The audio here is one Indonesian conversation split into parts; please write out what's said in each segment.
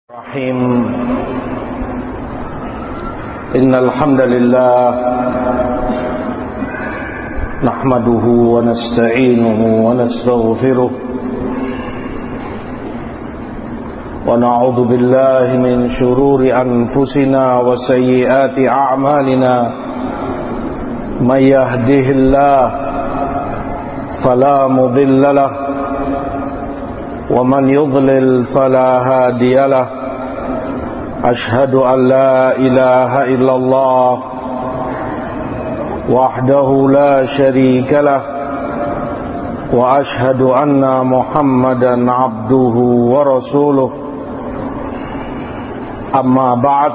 Rahim. Innal hamdalillah nahmaduhu wa nasta'inuhu wa nastaghfiruh wa na'udzu billahi min shururi anfusina wa sayyiati a'malina. May yahdihillah fala mudilla lahu wa man yudlil fala hadiya lahu. Ashhadu an la ilaha illallah wahdahu la syarika lah wa ashhadu anna Muhammadan abduhu wa rasuluh. Amma ba'd.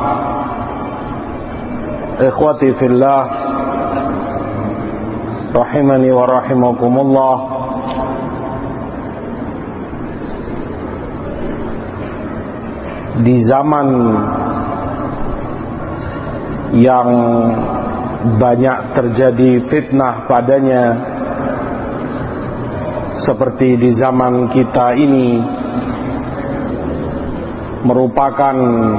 Ikhwati fillah rahimani wa rahimakumullah. Di zaman yang banyak terjadi fitnah padanya, seperti di zaman kita ini, merupakan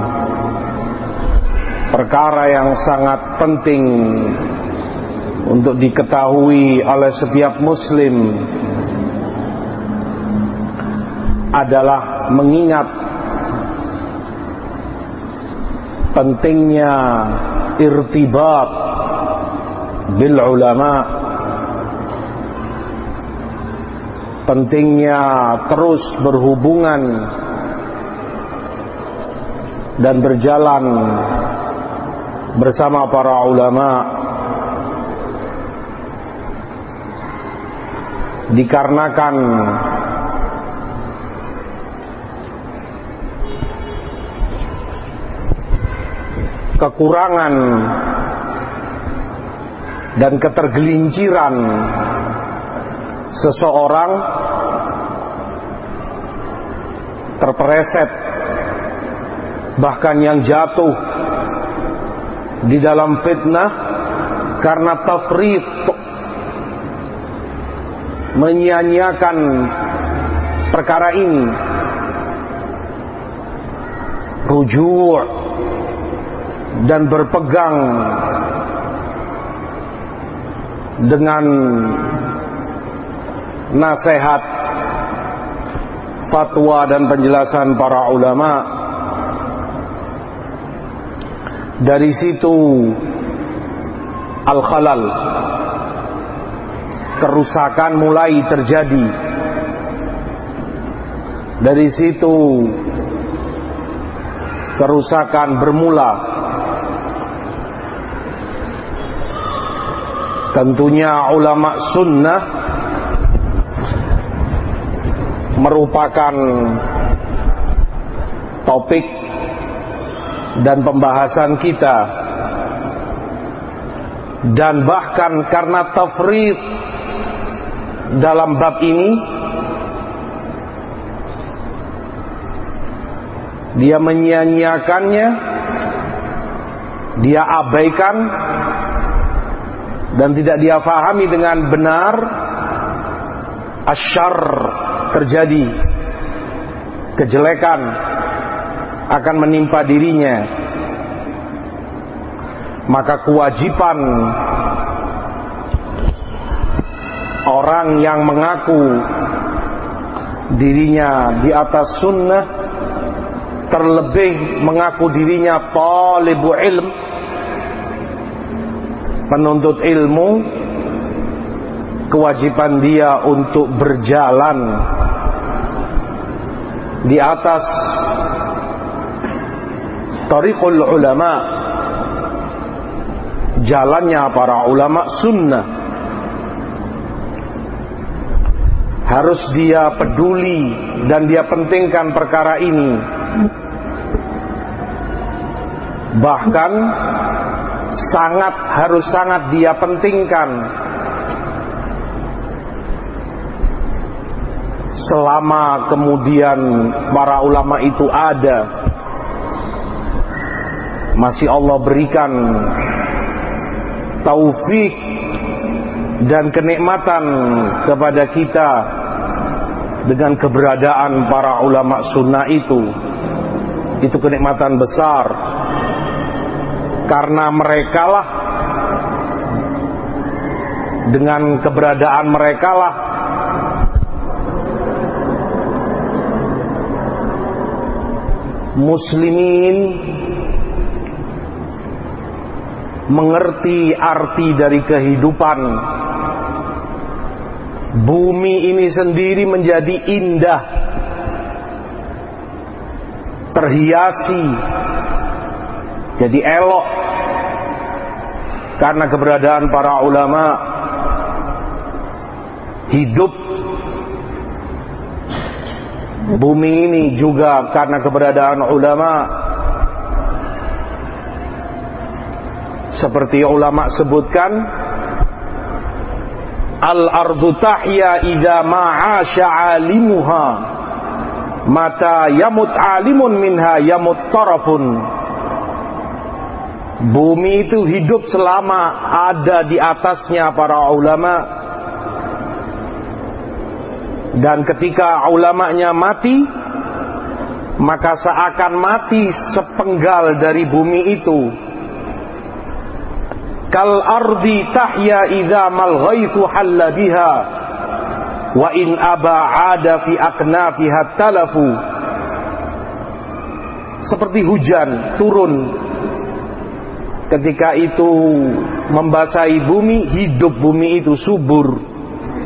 perkara yang sangat penting untuk diketahui oleh setiap muslim, adalah mengingat pentingnya irtibat bil ulama, pentingnya terus berhubungan dan berjalan bersama para ulama, dikarenakan kekurangan dan ketergelinciran seseorang terpeleset, bahkan yang jatuh di dalam fitnah karena tafrit, menyia-nyiakan perkara ini. Rujuk dan berpegang dengan nasihat, fatwa dan penjelasan para ulama. Dari situ al-khalal, kerusakan mulai terjadi. Dari situ kerusakan bermula. Tentunya ulama sunnah merupakan topik dan pembahasan kita, dan bahkan karena tafrid dalam bab ini, dia menyia-nyiakannya, dia abaikan dan tidak dia fahami dengan benar, asyar terjadi, kejelekan akan menimpa dirinya. Maka kewajiban orang yang mengaku dirinya di atas sunnah, terlebih mengaku dirinya talibu ilm, penuntut ilmu, kewajiban dia untuk berjalan di atas tariqul ulama, jalannya para ulama sunnah. Harus dia peduli dan dia pentingkan perkara ini. Bahkan harus sangat dia pentingkan selama kemudian para ulama itu ada. Masih Allah berikan taufik dan kenikmatan kepada kita dengan keberadaan para ulama sunnah itu. Itu kenikmatan besar, karena merekalah, dengan keberadaan merekalah muslimin mengerti arti dari kehidupan. Bumi ini sendiri menjadi indah, terhiasi, jadi elok karena keberadaan para ulama. Hidup bumi ini juga karena keberadaan ulama. Seperti ulama sebutkan, al-ardu tahya idza ma'asha 'alimuha, mata yamut 'alimun minha yamut tarafun. Bumi itu hidup selama ada di atasnya para ulama, dan ketika ulamanya mati, maka seakan mati sepenggal dari bumi itu. Kal ardi tahya idza mal ghaithu halla biha, wa in aba ada fi aknafiha talafu. Seperti hujan turun, ketika itu membasahi bumi, hidup bumi itu subur.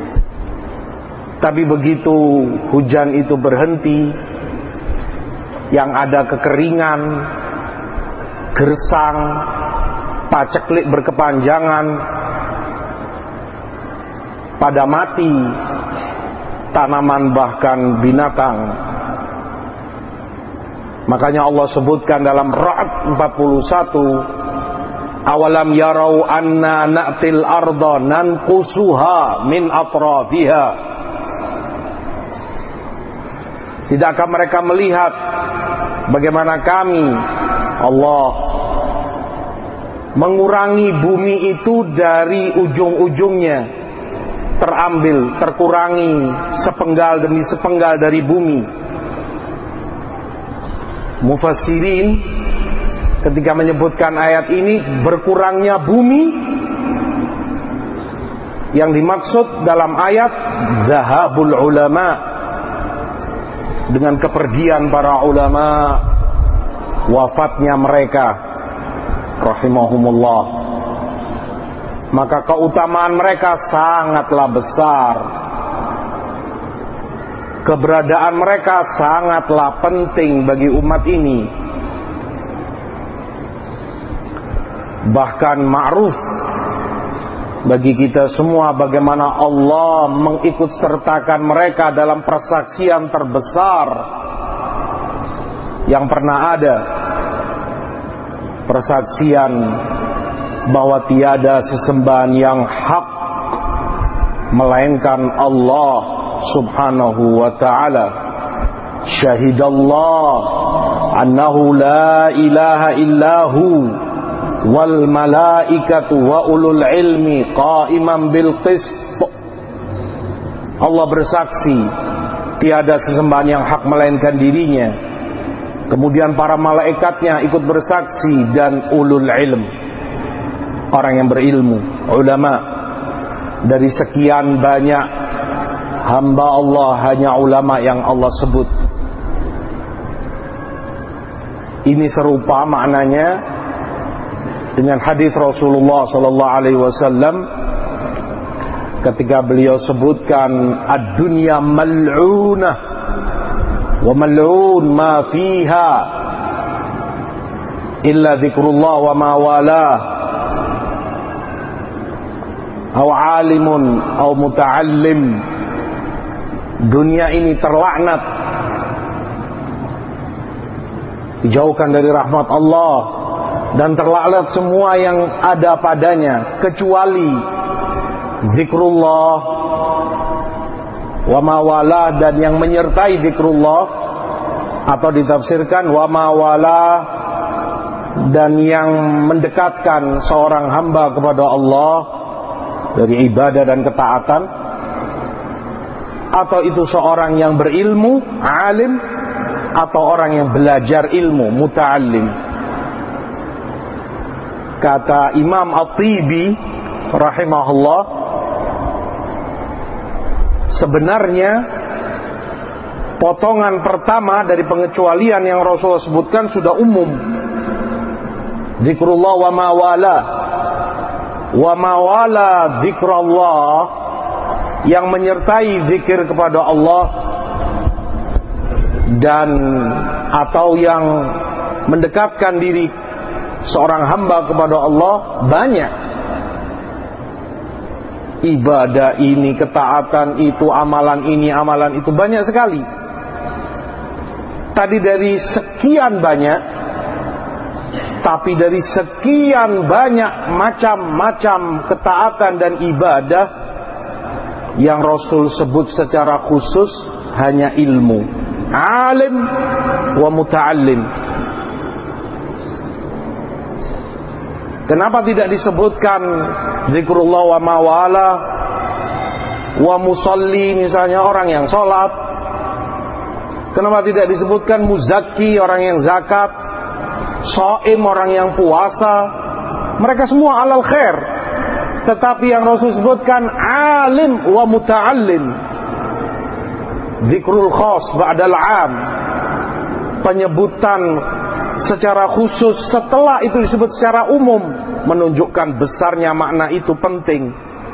Tapi begitu hujan itu berhenti, yang ada kekeringan, gersang, paceklik berkepanjangan, pada mati tanaman bahkan binatang. Makanya Allah sebutkan dalam Ra'd 41, awalam yarau anna na'til arda nanqusuha min atrafiha. Tidakkah mereka melihat bagaimana kami, Allah, mengurangi bumi itu dari ujung-ujungnya, terkurangi sepenggal demi sepenggal dari bumi. Mufassirin ketika menyebutkan ayat ini, berkurangnya bumi yang dimaksud dalam ayat zahabul ulama, dengan kepergian para ulama, wafatnya mereka rahimahumullah. Maka keutamaan mereka sangatlah besar, keberadaan mereka sangatlah penting bagi umat ini. Bahkan ma'ruf bagi kita semua bagaimana Allah mengikut sertakan mereka dalam persaksian terbesar yang pernah ada, persaksian bahwa tiada sesembahan yang hak melainkan Allah subhanahu wa ta'ala. Syahidallah annahu la ilaha illahu wal malaikatu wa ulul ilmi qa'iman bil qist. Allah bersaksi tiada sesembahan yang hak melainkan dirinya, kemudian para malaikatnya ikut bersaksi, dan ulul ilm, orang yang berilmu, ulama. Dari sekian banyak hamba Allah, hanya ulama yang Allah sebut. Ini serupa maknanya dengan hadis Rasulullah sallallahu alaihi wasallam ketika beliau sebutkan ad-dunya mal'unah wa mal'un ma fiha illa dzikrullah wa ma walah aw alimun aw muta'allim. Dunia ini terlaknat, dijauhkan dari rahmat Allah, dan terlaknat semua yang ada padanya kecuali zikrullah wa ma wala, dan yang menyertai zikrullah, atau ditafsirkan wa ma wala, dan yang mendekatkan seorang hamba kepada Allah dari ibadah dan ketaatan, atau itu seorang yang berilmu, alim, atau orang yang belajar ilmu, muta'allim. Kata Imam At-Tibi rahimahullah, sebenarnya potongan pertama dari pengecualian yang Rasulullah sebutkan sudah umum. Zikrullah wa ma wala. Wa ma wala zikrullah, yang menyertai zikir kepada Allah dan atau yang mendekatkan diri seorang hamba kepada Allah banyak. Ibadah ini, ketaatan itu, amalan ini, amalan itu, banyak sekali. Tadi dari sekian banyak, tapi dari sekian banyak macam-macam ketaatan dan ibadah, yang Rasul sebut secara khusus hanya ilmu, alim wa muta'allim. Kenapa tidak disebutkan zikrullah wa mawala wa musalli, misalnya orang yang sholat? Kenapa tidak disebutkan muzaki, orang yang zakat, shaim, orang yang puasa? Mereka semua alal khair. Tetapi yang Rasul sebutkan alim wa muta'allim. Zikrul khas ba'dal 'am, penyebutan secara khusus setelah itu disebut secara umum, menunjukkan besarnya makna itu penting.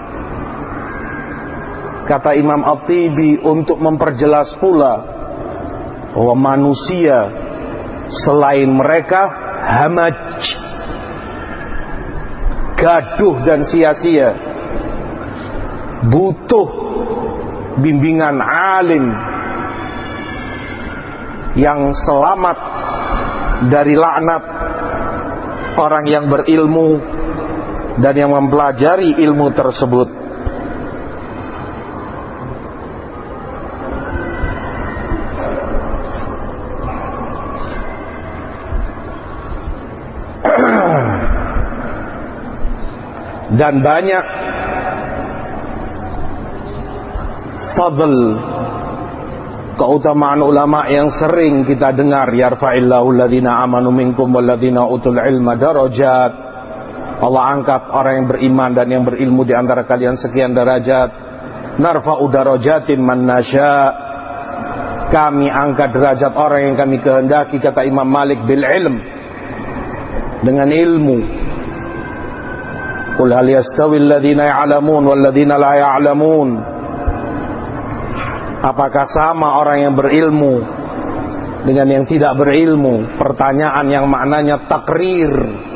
Kata Imam At-Tibi untuk memperjelas pula bahwa manusia selain mereka hamaj, gaduh dan sia-sia, butuh bimbingan alim yang selamat dari laknat orang yang berilmu dan yang mempelajari ilmu tersebut. Dan banyak fadl, keutamaan ulama yang sering kita dengar, yarfa'illahu alladhina amanu minkum walladhina utul ilma darajat. Allah angkat orang yang beriman dan yang berilmu di antara kalian sekian derajat. Narfa'u darajatin man nasya, kami angkat derajat orang yang kami kehendaki, kata Imam Malik, bil ilm, dengan ilmu. Qul hal yastawi alladhina ya'lamun walladhina la ya'lamun, apakah sama orang yang berilmu dengan yang tidak berilmu? Pertanyaan yang maknanya takrir,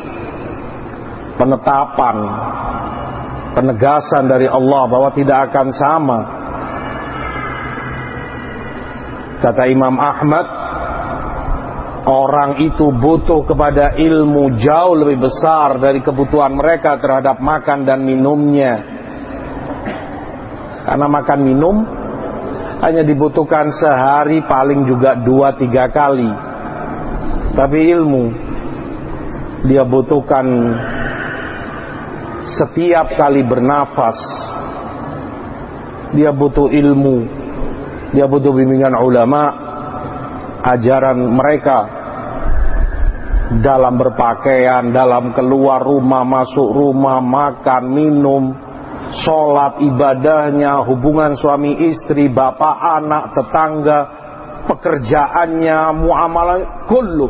penetapan, penegasan dari Allah bahwa tidak akan sama. Kata Imam Ahmad, orang itu butuh kepada ilmu jauh lebih besar dari kebutuhan mereka terhadap makan dan minumnya. Karena makan minum hanya dibutuhkan sehari paling juga 2-3 kali. Tapi ilmu dia butuhkan setiap kali bernafas. Dia butuh ilmu, dia butuh bimbingan ulama, ajaran mereka dalam berpakaian, dalam keluar rumah, masuk rumah, makan, minum, sholat, ibadahnya, hubungan suami istri, bapak, anak, tetangga, pekerjaannya, muamalah, kullu.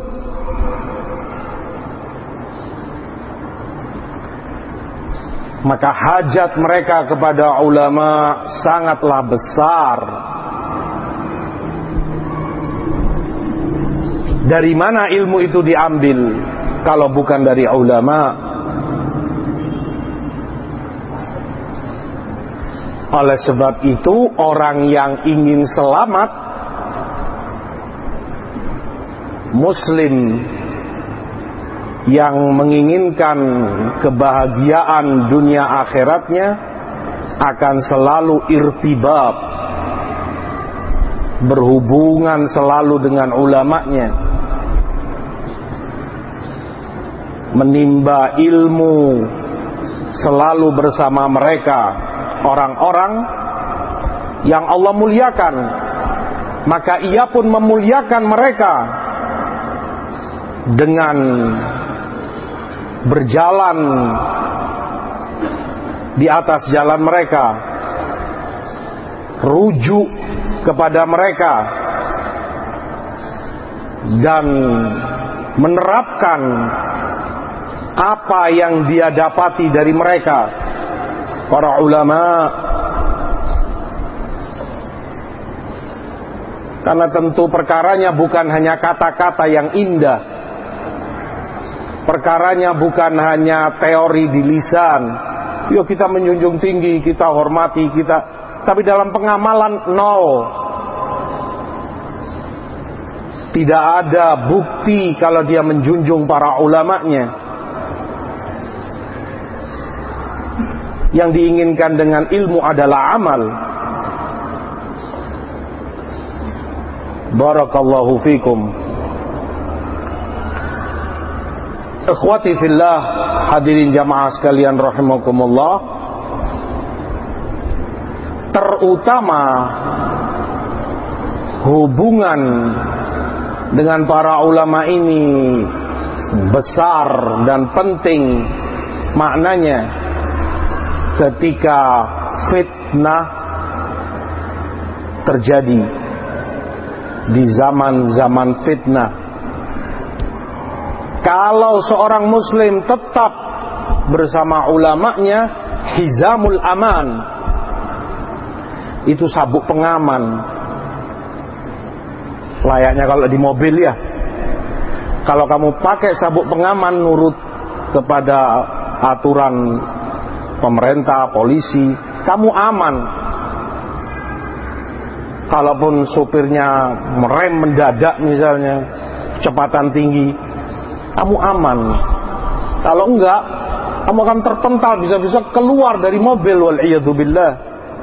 Maka hajat mereka kepada ulama sangatlah besar. Dari mana ilmu itu diambil kalau bukan dari ulama? Oleh sebab itu, orang yang ingin selamat, muslim yang menginginkan kebahagiaan dunia akhiratnya, akan selalu irtibab, berhubungan selalu dengan ulamanya, menimba ilmu selalu bersama mereka, orang-orang yang Allah muliakan, maka ia pun memuliakan mereka dengan berjalan di atas jalan mereka, rujuk kepada mereka, dan menerapkan apa yang dia dapati dari mereka, para ulama. Karena tentu perkaranya bukan hanya kata-kata yang indah, perkaranya bukan hanya teori di lisan. Yuk kita menjunjung tinggi, kita hormati, tapi dalam pengamalan nol. Tidak ada bukti kalau dia menjunjung para ulamanya. Yang diinginkan dengan ilmu adalah amal. Barakallahu fikum. Ikhwati fillah, hadirin jamaah sekalian rahimakumullah. Terutama hubungan dengan para ulama ini besar dan penting maknanya ketika fitnah terjadi, di zaman-zaman fitnah. Kalau seorang muslim tetap bersama ulamanya, hizamul aman, itu sabuk pengaman. Layaknya kalau di mobil ya, kalau kamu pakai sabuk pengaman nurut kepada aturan pemerintah, polisi, kamu aman. Kalaupun supirnya merem mendadak misalnya, kecepatan tinggi, kamu aman. Kalau enggak, kamu akan terpental, bisa-bisa keluar dari mobil, wal'iyadzubillah.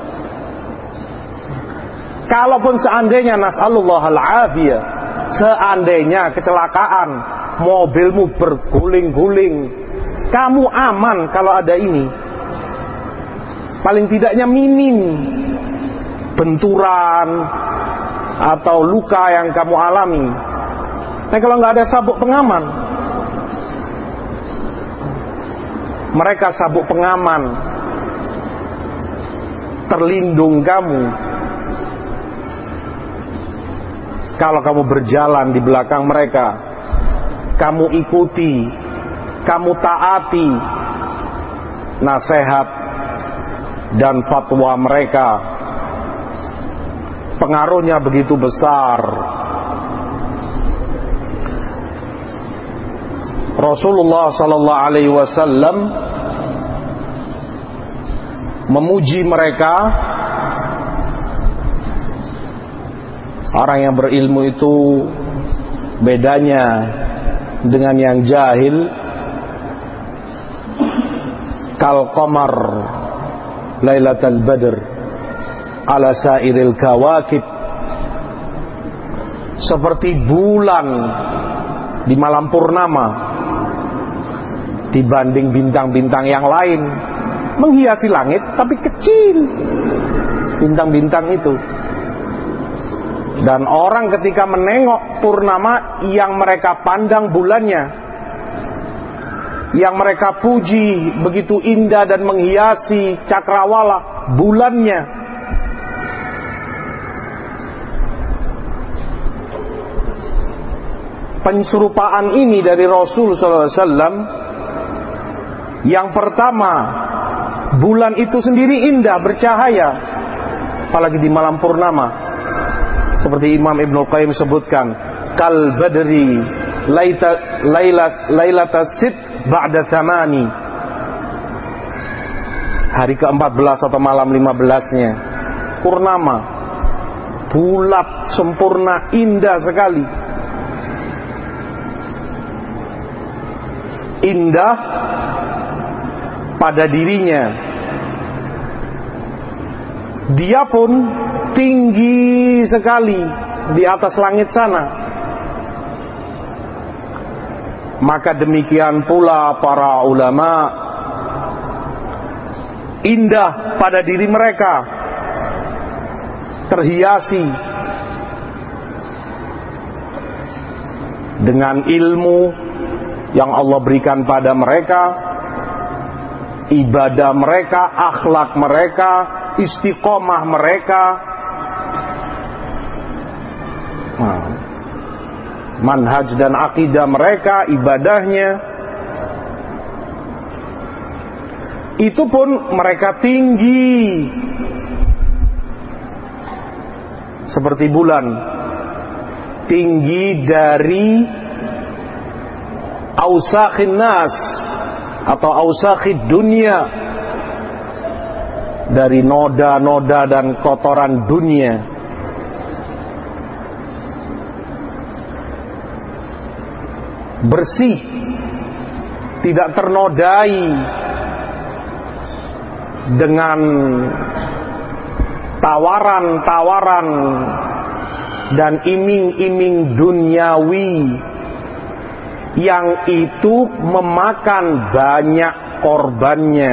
Kalaupun seandainya, nas'alullah al-afiyah, seandainya kecelakaan, mobilmu berguling-guling, kamu aman kalau ada ini. Paling tidaknya minim benturan atau luka yang kamu alami. Tapi kalau nggak ada sabuk pengaman, mereka sabuk pengaman, terlindung kamu. Kalau kamu berjalan di belakang mereka, kamu ikuti, kamu taati nasihat dan fatwa mereka, pengaruhnya begitu besar. Rasulullah sallallahu alaihi wasallam memuji mereka. Orang yang berilmu itu bedanya dengan yang jahil. Kal qamar lailatul badr ala sairil kawakib, seperti bulan di malam purnama dibanding bintang-bintang yang lain. Menghiasi langit tapi kecil bintang-bintang itu. Dan orang ketika menengok purnama, yang mereka pandang bulannya, yang mereka puji begitu indah dan menghiasi cakrawala bulannya. Penserupaan ini dari Rasul SAW. Yang pertama, bulan itu sendiri indah, bercahaya, apalagi di malam purnama. Seperti Imam Ibnu Qayyim sebutkan, kal badri lailatas sit ba'da thamani, hari ke-14 atau malam 15-nya purnama, bulat, sempurna, indah sekali. Indah pada dirinya, dia pun tinggi sekali di atas langit sana. Maka demikian pula para ulama, indah pada diri mereka, terhiasi dengan ilmu yang Allah berikan pada mereka, ibadah mereka, akhlak mereka, istiqomah mereka, manhaj dan akidah mereka, ibadahnya, itu pun mereka tinggi seperti bulan, tinggi dari ausakhin nas atau ausakhid dunia, dari noda-noda dan kotoran dunia. Bersih, tidak ternodai dengan tawaran-tawaran dan iming-iming duniawi yang itu memakan banyak korbannya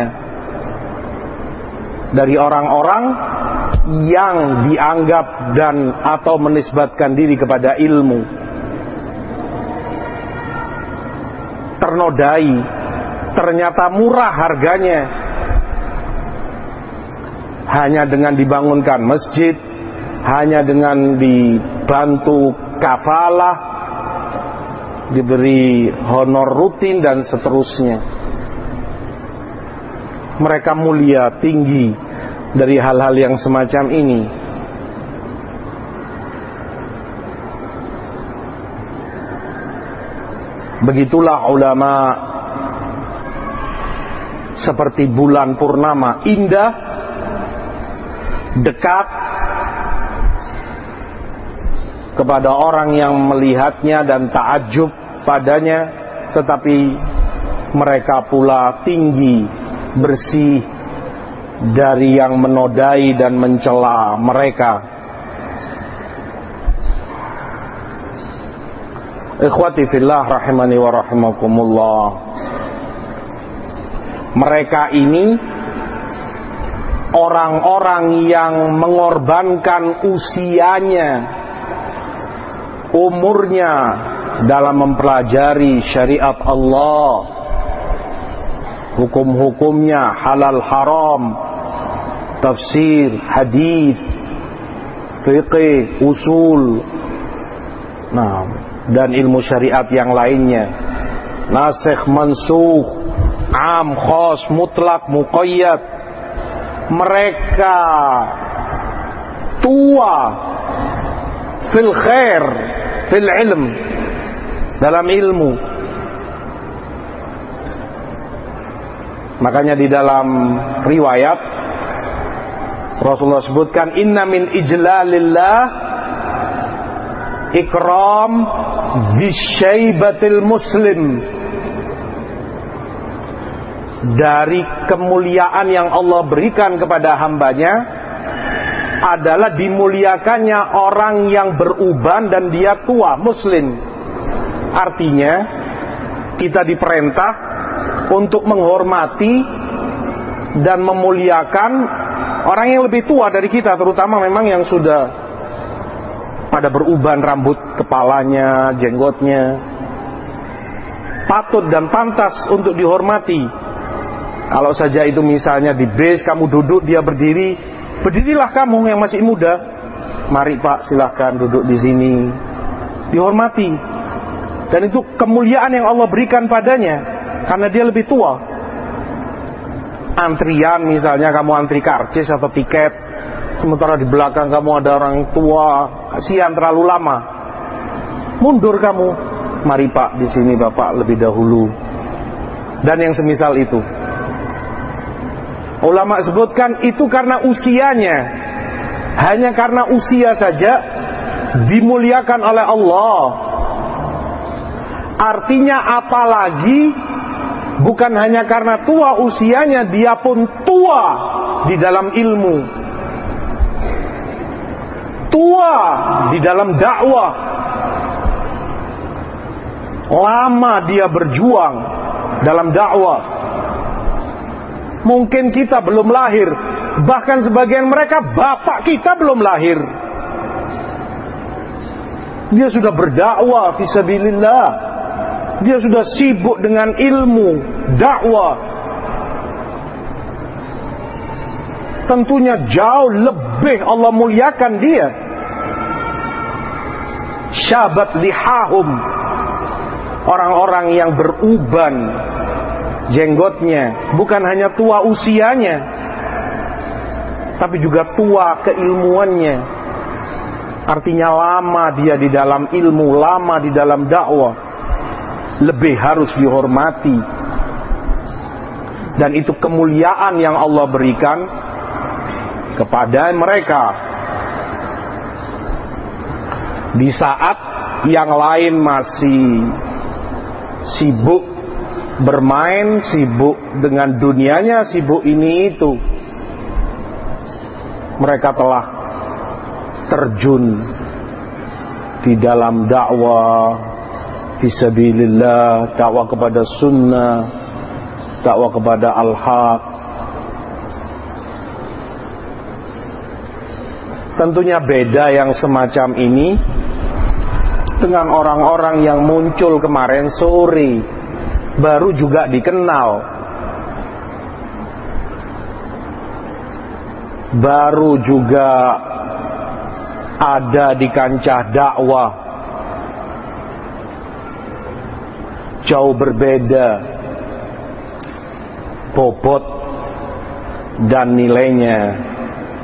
dari orang-orang yang dianggap dan atau menisbatkan diri kepada ilmu. Ternodai, ternyata murah harganya. Hanya dengan dibangunkan masjid, hanya dengan dibantu kafalah, diberi honor rutin dan seterusnya. Mereka mulia, tinggi dari hal-hal yang semacam ini. Begitulah ulama, seperti bulan purnama, indah, dekat kepada orang yang melihatnya dan takjub padanya, tetapi mereka pula tinggi, bersih dari yang menodai dan mencela mereka. Ikhwati fillah rahimani wa rahimakumullah, mereka ini orang-orang yang mengorbankan usianya, umurnya dalam mempelajari syariat Allah, hukum-hukumnya, halal haram, tafsir, hadis, fiqh, usul, dan ilmu syariat yang lainnya, nasikh, mansukh, am, khas, mutlak, muqayyad. Mereka tua fil khair, fil ilm, dalam ilmu. Makanya di dalam riwayat Rasulullah sebutkan, inna min ijlalillah ikram bisyaibatil muslim. Dari kemuliaan yang Allah berikan kepada hambanya adalah dimuliakannya orang yang beruban dan dia tua, muslim. Artinya kita diperintah untuk menghormati dan memuliakan orang yang lebih tua dari kita, terutama memang yang sudah pada beruban rambut kepalanya, jenggotnya. Patut dan pantas untuk dihormati. Kalau saja itu misalnya di bis, kamu duduk, dia berdiri, berdirilah kamu yang masih muda. Mari Pak, silahkan duduk di sini. Dihormati. Dan itu kemuliaan yang Allah berikan padanya, karena dia lebih tua. Antrian misalnya, kamu antri karcis atau tiket, sementara di belakang kamu ada orang tua, kasihan terlalu lama. Mundur kamu. Mari Pak, di sini Bapak lebih dahulu. Dan yang semisal itu. Ulama sebutkan itu karena usianya. Hanya karena usia saja dimuliakan oleh Allah. Artinya apalagi bukan hanya karena tua usianya, dia pun tua di dalam ilmu, tua di dalam dakwah. Lama dia berjuang dalam dakwah. Mungkin kita belum lahir, bahkan sebagian mereka bapak kita belum lahir. Dia sudah berdakwah fisabilillah. Dia sudah sibuk dengan ilmu dakwah. Tentunya jauh lebih Allah muliakan dia. Syabat lihahum, orang-orang yang beruban jenggotnya, bukan hanya tua usianya, tapi juga tua keilmuannya. Artinya lama dia di dalam ilmu, lama di dalam dakwah, lebih harus dihormati. Dan itu kemuliaan yang Allah berikan kepada mereka. Di saat yang lain masih sibuk bermain, sibuk dengan dunianya, sibuk ini itu, mereka telah terjun di dalam dakwah fisabilillah, dakwah kepada sunnah, dakwah kepada al-haq. Tentunya beda yang semacam ini dengan orang-orang yang muncul kemarin sore, baru juga dikenal, baru juga ada di kancah dakwah. Jauh berbeda bobot dan nilainya.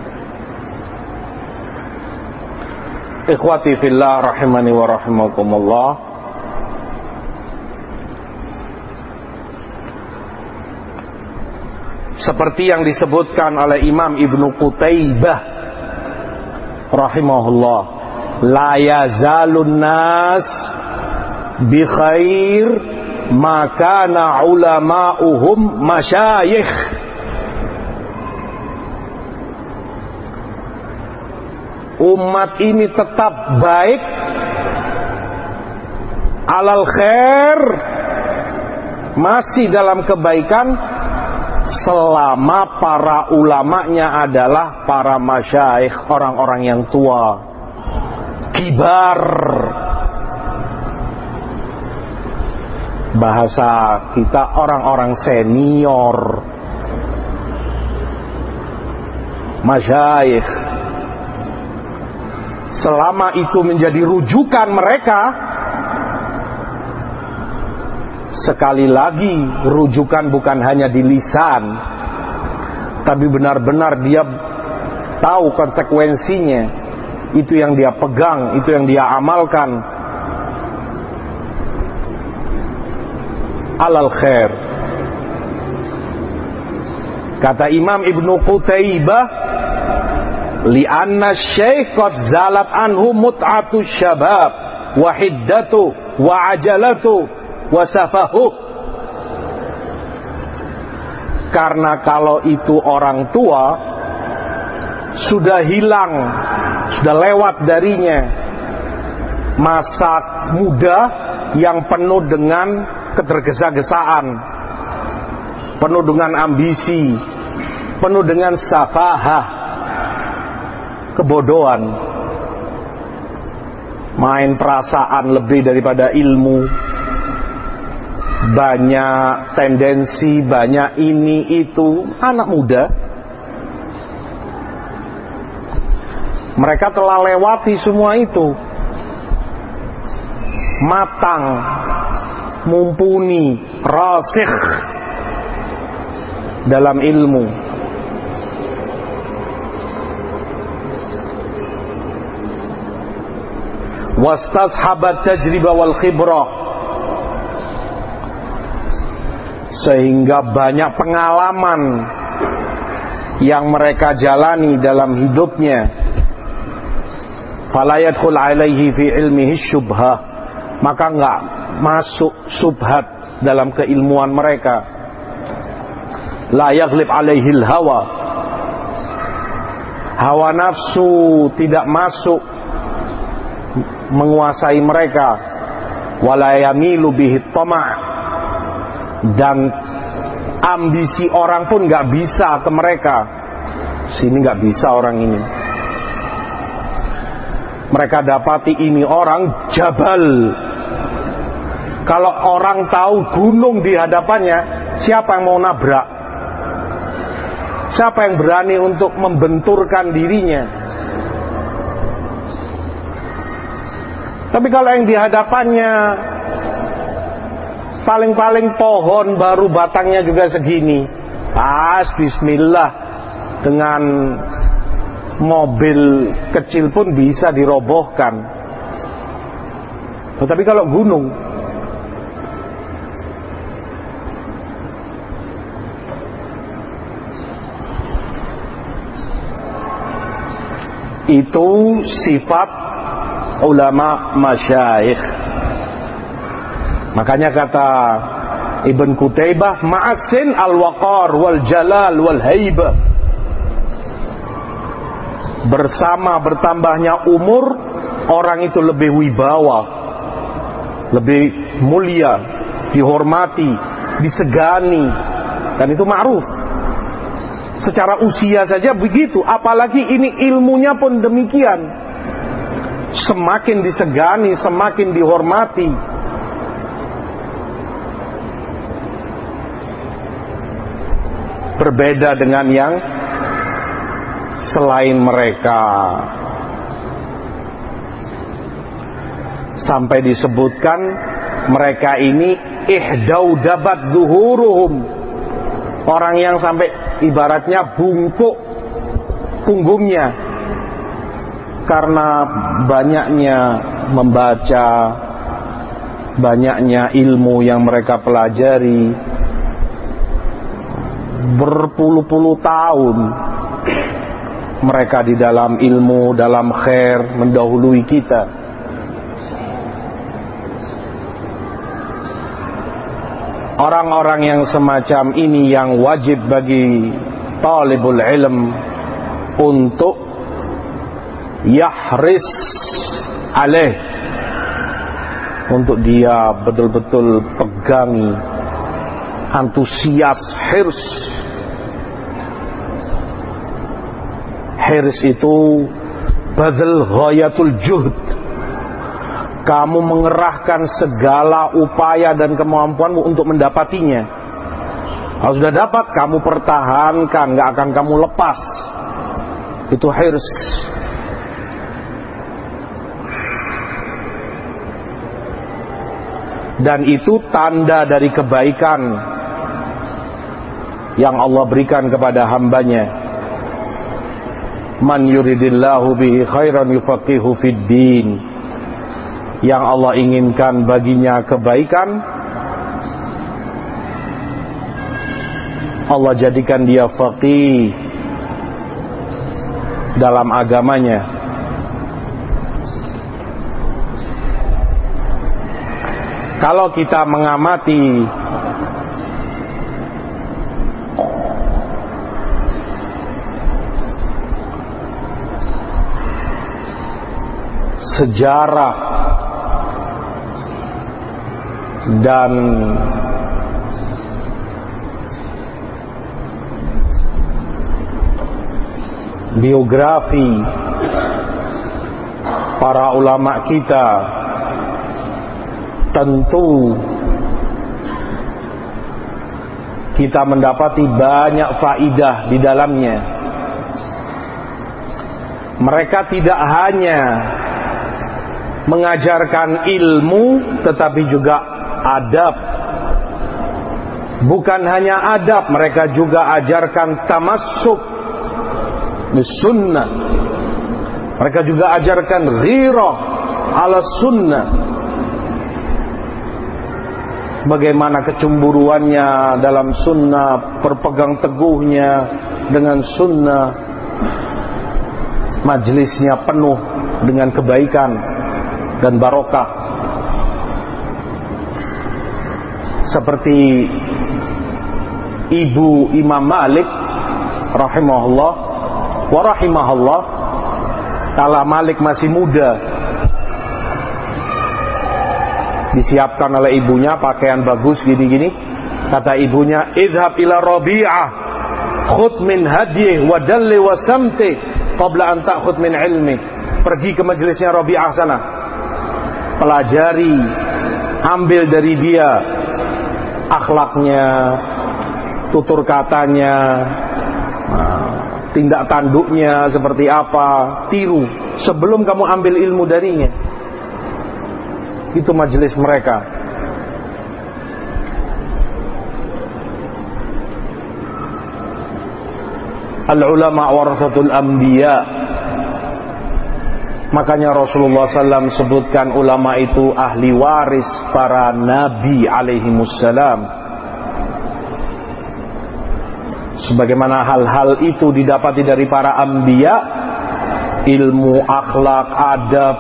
Ikhwati fillah rahimani wa rahimakumullah. Seperti yang disebutkan oleh Imam Ibnu Qutaibah rahimahullah, la yazalun nas bi khair maka na ulama'uhum masyayikh. Umat ini tetap baik, alal khair, masih dalam kebaikan, selama para ulamanya adalah para masyayikh, orang-orang yang tua, kibar. Bahasa kita orang-orang senior, masyayikh. Selama itu menjadi rujukan mereka, sekali lagi rujukan bukan hanya di lisan, tapi benar-benar dia tahu konsekuensinya. Itu yang dia pegang, itu yang dia amalkan. Alal khair. Kata Imam Ibnu Qutaibah, li'anna syekh qad zalat anhu mut'atu syabab wa hiddatu wa ajalatu wa safahu. Karena kalau itu orang tua, sudah hilang, sudah lewat darinya masa muda yang penuh dengan ketergesa-gesaan, penuh dengan ambisi, penuh dengan safahah, kebodohan, main perasaan lebih daripada ilmu, banyak tendensi, banyak ini itu. Anak muda, mereka telah lewati semua itu, matang, mumpuni, rasikh dalam ilmu. Wastashabat tajribah wal khibrah, sehingga banyak pengalaman yang mereka jalani dalam hidupnya. Fala yadkhul alaihi fi ilmihi syubhah, maka enggak masuk subhat dalam keilmuan mereka. La yaghlib alaihil hawa, hawa nafsu tidak masuk menguasai mereka. Wala yamilu bihi tama', dan ambisi orang pun gak bisa ke mereka. Sini gak bisa orang ini. mereka dapati ini orang jabal. Kalau orang tahu gunung di hadapannya, siapa yang mau nabrak? Siapa yang berani untuk membenturkan dirinya? Tapi kalau yang di hadapannya paling-paling pohon baru batangnya juga segini, bismillah, dengan mobil kecil pun bisa dirobohkan. Tetapi kalau gunung, itu sifat ulama masyayikh. Makanya kata Ibn Qutaybah, ma'asin al-waqar wal jalal wal haibah. Bersama bertambahnya umur, orang itu lebih wibawa, lebih mulia, dihormati, disegani, dan itu ma'ruf. Secara usia saja begitu, apalagi ini ilmunya pun demikian. Semakin disegani, semakin dihormati. Berbeda dengan yang selain mereka. Sampai disebutkan mereka ini ihdaudabat zuhuruhum, orang yang sampai ibaratnya bungkuk punggungnya karena banyaknya membaca, banyaknya ilmu yang mereka pelajari. Berpuluh-puluh tahun mereka di dalam ilmu, dalam khair, mendahului kita. Orang-orang yang semacam ini yang wajib bagi talibul ilm untuk yahris alaih, untuk dia betul-betul pegangi, antusias, hirs. Hirs itu badal ghayatul juhd. Kamu mengerahkan segala upaya dan kemampuanmu untuk mendapatinya. Kalau sudah dapat, kamu pertahankan, gak akan kamu lepas. Itu hirs. Dan itu tanda dari kebaikan yang Allah berikan kepada hambanya. Man yuridillahu bihi khairan yufaqihu fid din. Yang Allah inginkan baginya kebaikan, Allah jadikan dia faqih dalam agamanya. Kalau kita mengamati sejarah dan biografi para ulama kita, tentu kita mendapati banyak faidah di dalamnya. Mereka tidak hanya mengajarkan ilmu, tetapi juga adab. Bukan hanya adab, mereka juga ajarkan tamassuk sunnah. Mereka juga ajarkan ghirah ala sunnah. Bagaimana kecemburuannya dalam sunnah, berpegang teguhnya dengan sunnah. Majlisnya penuh dengan kebaikan dan barokah. Seperti ibu Imam Malik rahimahullah wa rahimahullah, kala Malik masih muda, disiapkan oleh ibunya pakaian bagus gini-gini. Kata ibunya, idhab ila Rabi'ah khud min hadyih wa dalli wa samtih qabla an ta'khud min ilmi. pergi ke majelisnya Rabi'ah sana, pelajari, ambil dari dia akhlaknya, tutur katanya, tindak tanduknya seperti apa, tiru sebelum kamu ambil ilmu darinya. Itu majelis mereka. Al-ulama warasatul anbiya. Makanya Rasulullah SAW sebutkan ulama itu ahli waris para nabi alaihimussalam. Sebagaimana hal-hal itu didapati dari para anbiya, ilmu, akhlak, adab.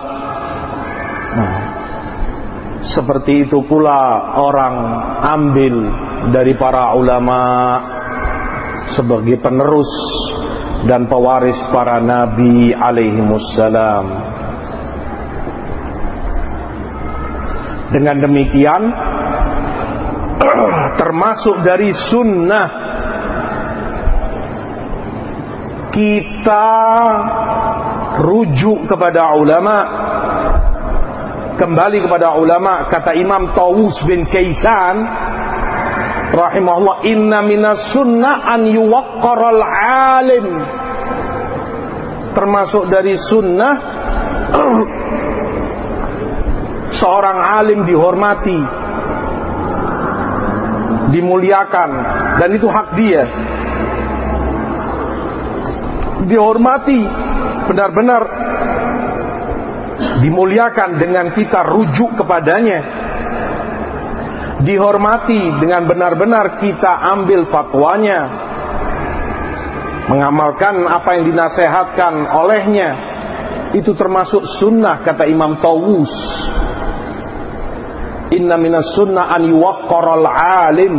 Seperti itu pula orang ambil dari para ulama sebagai penerus dan pewaris para nabi alaihimussalam. Dengan demikian termasuk dari sunnah kita rujuk kepada ulama, kembali kepada ulama. Kata Imam Tawus bin Kaisan rahimahullah, inna minas sunnah an yuwaqqaral alim. Termasuk dari sunnah seorang alim dihormati, dimuliakan, dan itu hak dia. Dihormati, benar-benar dimuliakan dengan kita rujuk kepadanya. Dihormati dengan benar-benar kita ambil fatwanya, mengamalkan apa yang dinasehatkan olehnya. Itu termasuk sunnah, kata Imam Tawus. Inna minas sunnah an yuwaqqaral alim.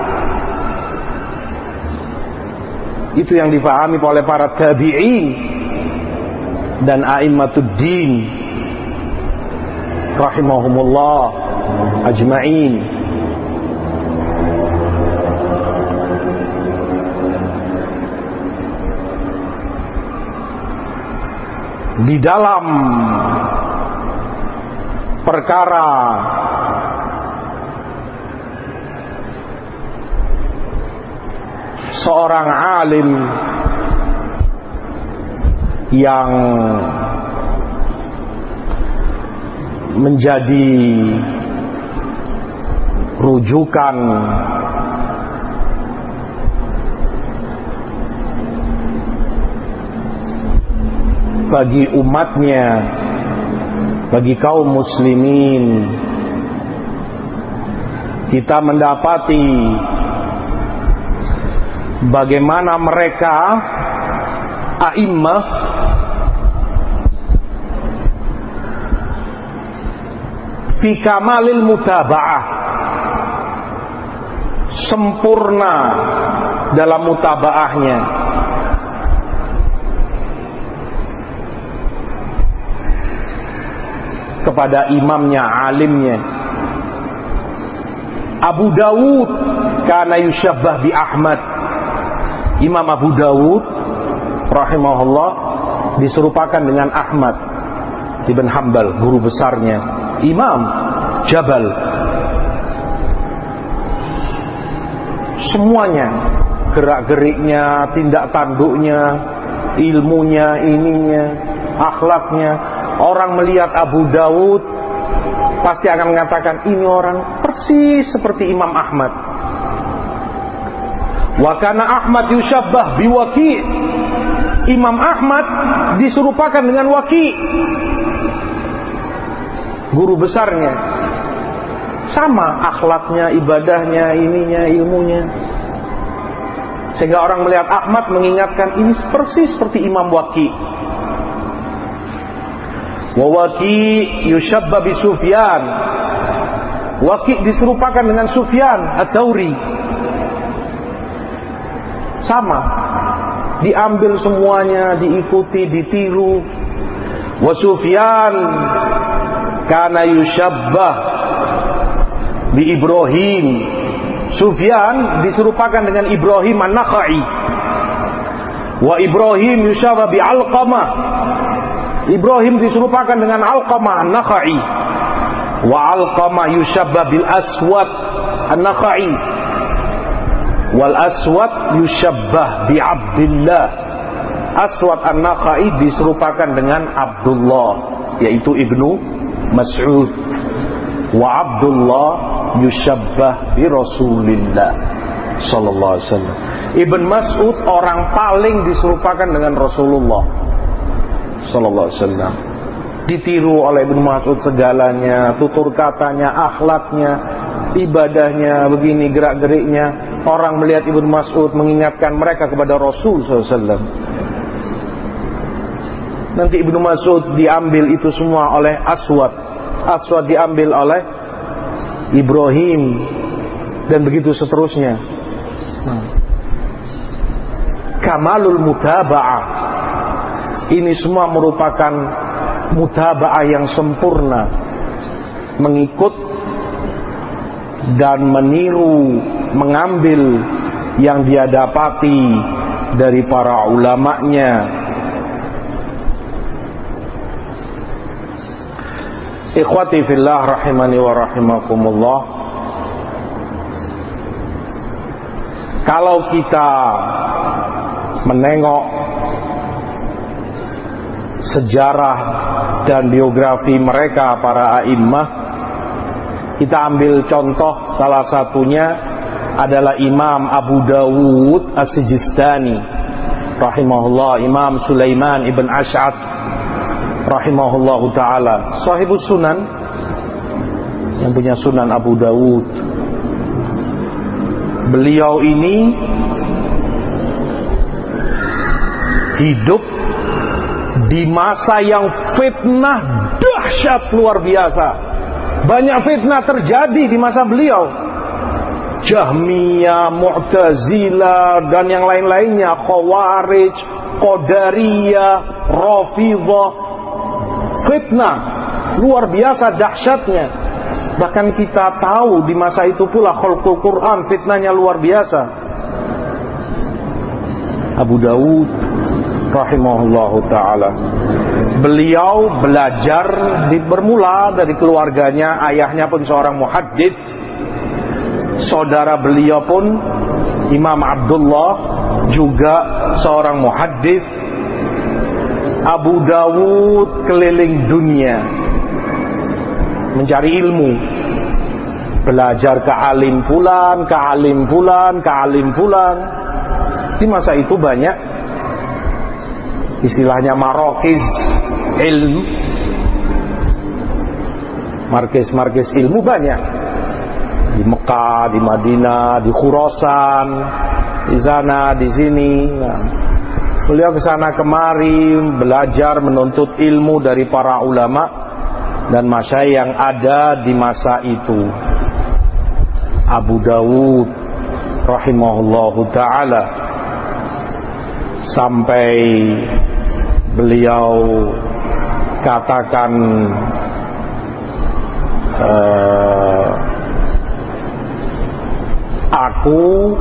Itu yang difahami oleh para tabi'in dan a'imatuddin rahimahumullah ajma'in. Di dalam perkara seorang alim yang menjadi rujukan bagi umatnya, bagi kaum muslimin. Kita mendapati bagaimana mereka a'immah fi kamalil mutaba'ah, sempurna dalam mutaba'ahnya. Kepada imamnya, alimnya. Abu Dawud kana yushabbah bi Ahmad. Imam Abu Dawud rahimahullah diserupakan dengan Ahmad ibn Hanbal, guru besarnya, Imam Jabal. Semuanya, gerak-geriknya, tindak tanduknya, ilmunya, ininya, akhlaknya. Orang melihat Abu Dawud pasti akan mengatakan ini orang persis seperti Imam Ahmad. Wa kana Ahmad yushabbah bi Waki'. Imam Ahmad diserupakan dengan Waki', guru besarnya. Sama akhlaknya, ibadahnya, ininya, ilmunya. Sehingga orang melihat Ahmad mengingatkan ini persis seperti Imam Waki'. Wa Waki' yushabbah bi Sufyan. Waki' diserupakan dengan Sufyan Ats-Tsauri. Sama, diambil semuanya, diikuti, ditiru. Wa Sufyan kana yushabbah bi Ibrahim. Sufyan diserupakan dengan Ibrahim An-Nakhai. Wa Ibrahim yushabbah bi Alqamah. Ibrahim diserupakan dengan Alqamah An-Nakhai. Wa Alqamah yushabbah bil Aswad An-Nakhai. Wal Aswad yushabbah bi Abdullah. Aswad An-Nakhai diserupakan dengan Abdullah, yaitu Ibnu Mas'ud. Wa Abdullah yushabbah bi Rasulillah sallallahu alaihi wasallam. Ibn Mas'ud orang paling diserupakan dengan Rasulullah sallallahu alaihi wasallam. Ditiru oleh Ibn Mas'ud segalanya, tutur katanya, akhlaknya, ibadahnya, begini gerak-geriknya. Orang melihat Ibn Mas'ud mengingatkan mereka kepada Rasul sallallahu alaihi wasallam. Nanti Ibn Mas'ud diambil itu semua oleh Aswad. Aswad diambil oleh Ibrahim, dan begitu seterusnya. Kamalul mutaba'ah, ini semua merupakan mutaba'ah yang sempurna, mengikut dan meniru, mengambil yang dia dapati dari para ulamanya. Ikhwati fillah rahimani wa rahimakumullah. Kalau kita menengok sejarah dan biografi mereka para a'immah, kita ambil contoh, salah satunya adalah Imam Abu Dawud As-Sijistani rahimahullah, Imam Sulaiman ibn Ash'ath rahimahullahu ta'ala, sahibus sunan, yang punya Sunan Abu Dawud. Beliau ini hidup di masa yang fitnah dahsyat luar biasa. Banyak fitnah terjadi di masa beliau. Jahmiyah, Mu'tazilah, dan yang lain-lainnya, Khawarij, Qadariyah, Rafidhah. Fitnah luar biasa dahsyatnya. Bahkan kita tahu di masa itu pula khalqul Quran, fitnahnya luar biasa. Abu Dawud rahimahullahu ta'ala, beliau belajar bermula dari keluarganya. Ayahnya pun seorang muhaddits, saudara beliau pun Imam Abdullah juga seorang muhaddits. Abu Dawud keliling dunia mencari ilmu, belajar ke alim fulan, ke alim fulan, ke alim fulan. Di masa itu banyak istilahnya marokiz ilm, markis ilmu banyak di Mekah, di Madinah, di Khurasan, di sana, di sini. Nah, beliau kesana kemari belajar menuntut ilmu dari para ulama dan masyayikh yang ada di masa itu. Abu Dawud rahimahullahu ta'ala, sampai beliau katakan aku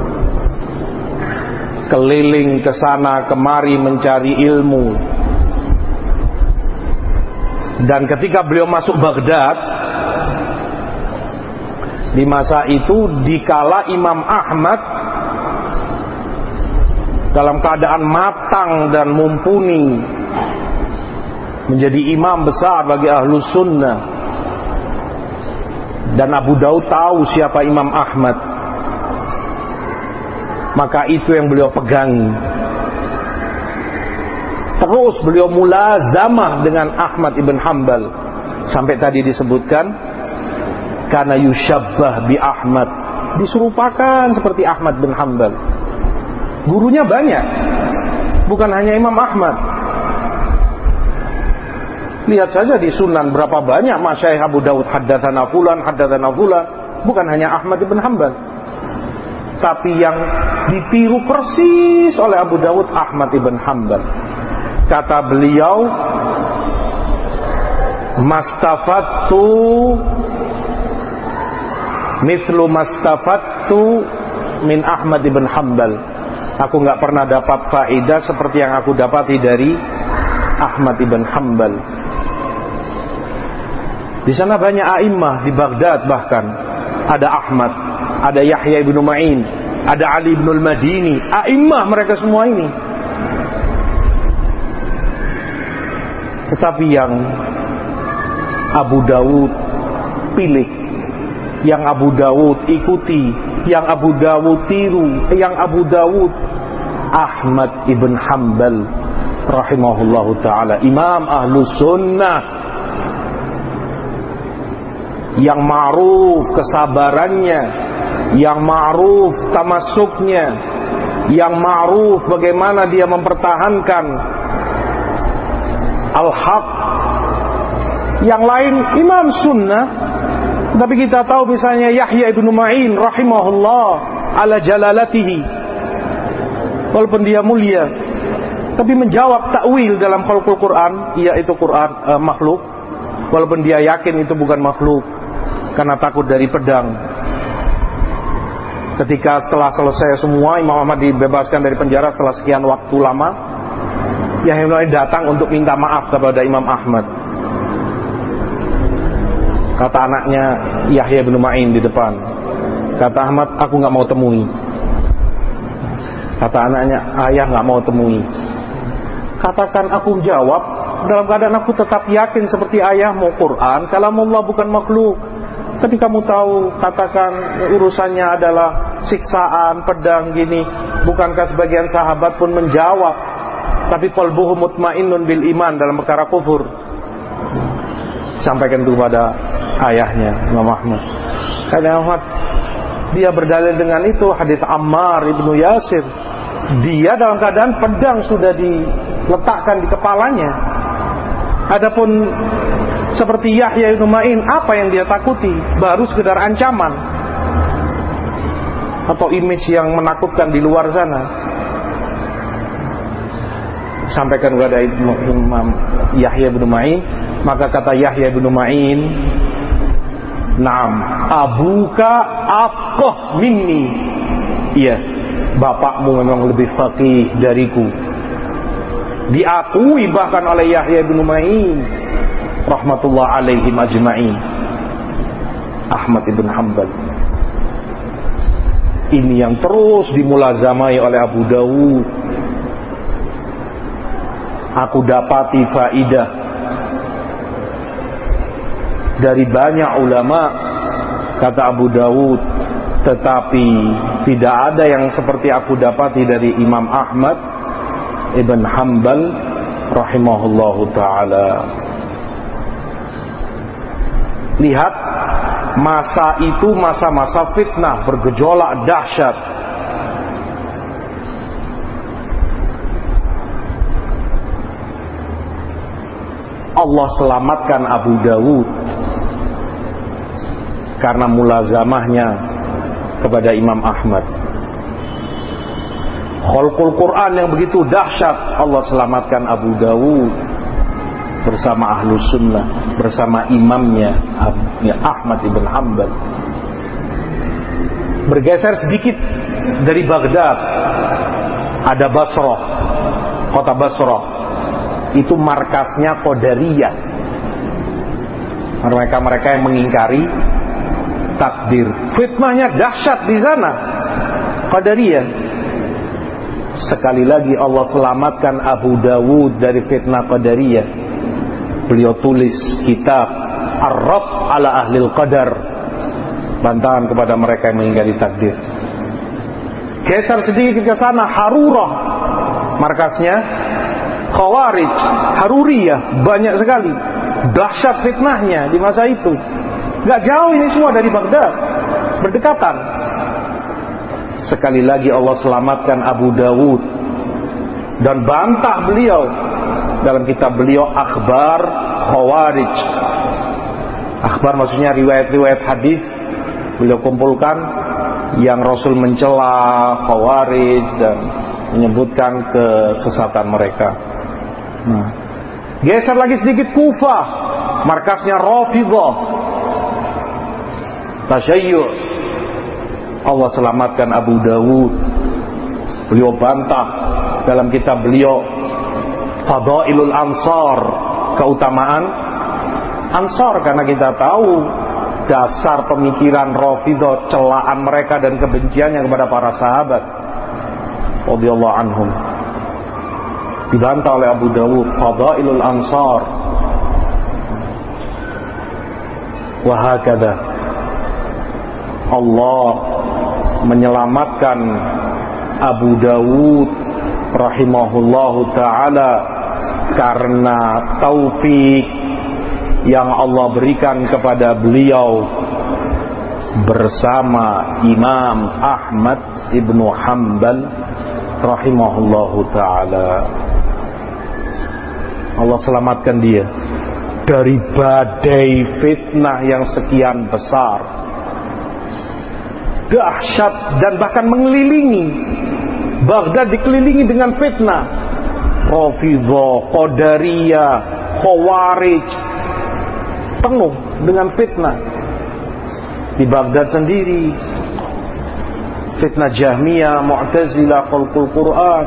keliling kesana kemari mencari ilmu. Dan ketika beliau masuk Baghdad, di masa itu dikala Imam Ahmad dalam keadaan matang dan mumpuni menjadi imam besar bagi Ahlus Sunnah, dan Abu Daud tahu siapa Imam Ahmad, maka itu yang beliau pegang. Terus beliau mulazamah dengan Ahmad ibn Hanbal, sampai tadi disebutkan karena yushabbah bi Ahmad, diserupakan seperti Ahmad bin Hanbal. Gurunya banyak, bukan hanya Imam Ahmad. Lihat saja di Sunan berapa banyak masyayikh Abu Dawud, haddatsana fulan, bukan hanya Ahmad ibn Hanbal. Tapi yang ditiru persis oleh Abu Dawud, Ahmad ibn Hanbal. Kata beliau, mastafattu mithlu mastafattu min Ahmad ibn Hanbal. Aku enggak pernah dapat faedah seperti yang aku dapati dari Ahmad ibn Hanbal. Di sana banyak a'immah di Baghdad, bahkan ada Ahmad, ada Yahya ibn Ma'in, ada Ali ibn al-Madini. A'immah mereka semua ini. Tetapi yang Abu Dawud pilih, yang Abu Dawud ikuti, yang Abu Dawud tiru, yang Abu Dawud Ahmad ibn Hanbal rahimahullahu ta'ala, imam ahlus sunnah, yang ma'ruf kesabarannya, yang ma'ruf tamasuknya, yang ma'ruf bagaimana dia mempertahankan al-haq. Yang lain imam sunnah, tapi kita tahu misalnya Yahya ibn Ma'in rahimahullah ala jalalatihi, walaupun dia mulia, tapi menjawab takwil dalam khalqul Quran, yaitu Quran makhluk, walaupun dia yakin itu bukan makhluk karena takut dari pedang. Ketika setelah selesai semua, Imam Ahmad dibebaskan dari penjara setelah sekian waktu lama, Yahya ibn Ma'in datang untuk minta maaf kepada Imam Ahmad. Kata anaknya Yahya ibn Ma'in di depan, kata Ahmad, aku gak mau temui. Kata anaknya, ayah gak mau temui. Katakan aku jawab dalam keadaan aku tetap yakin seperti ayahmu, Quran kalamullah bukan makhluk. Tapi kamu tahu, katakan urusannya adalah siksaan, pedang gini. Bukankah sebagian sahabat pun menjawab, tapi qalbuhu mutmainnun bil iman dalam perkara kufur. Sampaikan itu kepada ayahnya Imam Ahmad. Kata Ahmad, dia berdalil dengan itu hadis Ammar ibnu Yasir. Dia dalam keadaan pedang sudah diletakkan di kepalanya. Adapun seperti Yahya ibn Ma'in, apa yang dia takuti? Baru sekedar ancaman atau image yang menakutkan di luar sana. Sampaikan kepada Imam Yahya ibn Ma'in. Maka kata Yahya ibn Ma'in, "Naam, abuka afqah minni." Iya, bapakmu memang lebih faqih dariku. Diakui bahkan oleh Yahya ibn Ma'in rahmatullah alaihim ajma'in. Ahmad ibn Hanbal ini yang terus dimulazamai oleh Abu Dawud. Aku dapati faidah dari banyak ulama, kata Abu Dawud, tetapi tidak ada yang seperti aku dapati dari Imam Ahmad ibn Hanbal rahimahullahu ta'ala. Lihat, masa itu masa-masa fitnah, bergejolak dahsyat. Allah selamatkan Abu Dawud karena mulazamahnya kepada Imam Ahmad. Khalqul Quran yang begitu dahsyat, Allah selamatkan Abu Dawud bersama Ahlus Sunnah, bersama imamnya Ahmad ibn Hanbal. Bergeser sedikit dari Baghdad, ada Basrah, kota Basrah. Itu markasnya Qadariyah. Mereka yang mengingkari takdir. Fitnahnya dahsyat di sana, Qadariyah. Sekali lagi Allah selamatkan Abu Dawud dari fitnah Qadariyah. Beliau tulis kitab Ar-Radd ala Ahlil Qadar, bantahan kepada mereka yang mengingkari takdir. Geser sedikit ke sana, Harurah, markasnya Khawarij, Haruriyah, banyak sekali. Dahsyat fitnahnya di masa itu. Gak jauh ini semua dari Baghdad, berdekatan. Sekali lagi Allah selamatkan Abu Dawud dan bantah beliau dalam kitab beliau Akhbar Khawarij. Akhbar maksudnya riwayat-riwayat hadis beliau kumpulkan yang Rasul mencela Khawarij dan menyebutkan kesesatan mereka. Nah, geser lagi sedikit, Kufah, markasnya Rafidhah, Tasyayyu'. Allah selamatkan Abu Dawud. Beliau bantah dalam kitab beliau Fadailul Ansar, keutamaan Ansar, karena kita tahu dasar pemikiran Rafidhah, celaan mereka dan kebenciannya kepada para sahabat radhiyallahu anhum. Dibantah oleh Abu Dawud, Fadailul Ansar. Wa hakadha Allah menyelamatkan Abu Dawud rahimahullahu ta'ala karena taufik yang Allah berikan kepada beliau bersama Imam Ahmad ibnu Hanbal rahimahullahu ta'ala. Allah selamatkan dia dari badai fitnah yang sekian besar, dahsyat, dan bahkan mengelilingi Baghdad, dikelilingi dengan fitnah. Rafidhah, Qadariyah, Khawarij, penuh dengan fitnah. Di Baghdad sendiri fitnah Jahmiyah, Mu'tazilah, Khalqul Quran.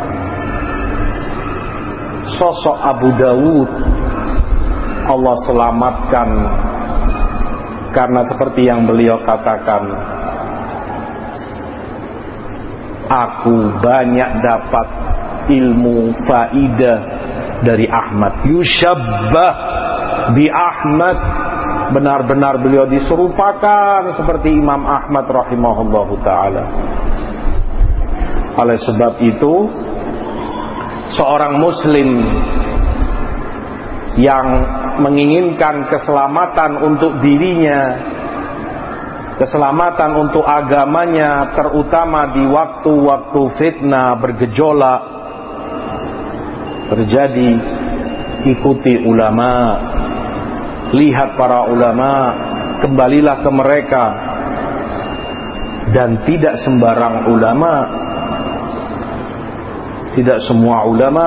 Sosok Abu Dawud Allah selamatkan karena seperti yang beliau katakan, aku banyak dapat ilmu faidah dari Ahmad. Yushabbah bi Ahmad, benar-benar beliau diserupakan seperti Imam Ahmad rahimahullahu ta'ala. Oleh sebab itu, seorang muslim yang menginginkan keselamatan untuk dirinya, keselamatan untuk agamanya, terutama di waktu-waktu fitnah bergejolak terjadi, ikuti ulama, lihat para ulama, kembalilah ke mereka. Dan tidak sembarang ulama, tidak semua ulama,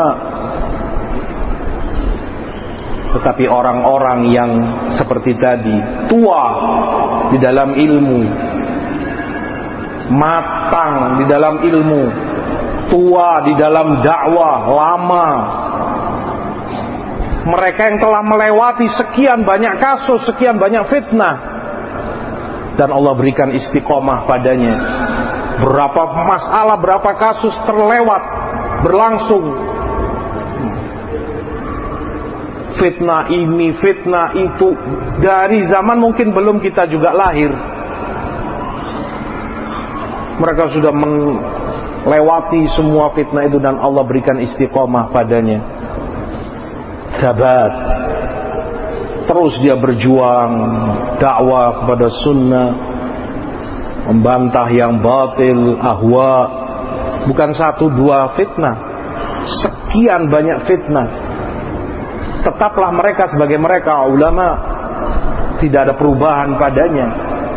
tetapi orang-orang yang seperti tadi, tua di dalam ilmu, matang di dalam ilmu, tua di dalam dakwah, lama. Mereka yang telah melewati sekian banyak kasus, sekian banyak fitnah, dan Allah berikan istiqomah padanya. Berapa masalah, berapa kasus terlewat, berlangsung. Fitnah ini, fitnah itu, dari zaman mungkin belum kita juga lahir. Mereka sudah melewati semua fitnah itu dan Allah berikan istiqomah padanya. Sabat, terus dia berjuang dakwah kepada sunnah, membantah yang batil, ahwa. Bukan satu dua fitnah, sekian banyak fitnah. Tetaplah mereka sebagai mereka ulama, tidak ada perubahan padanya.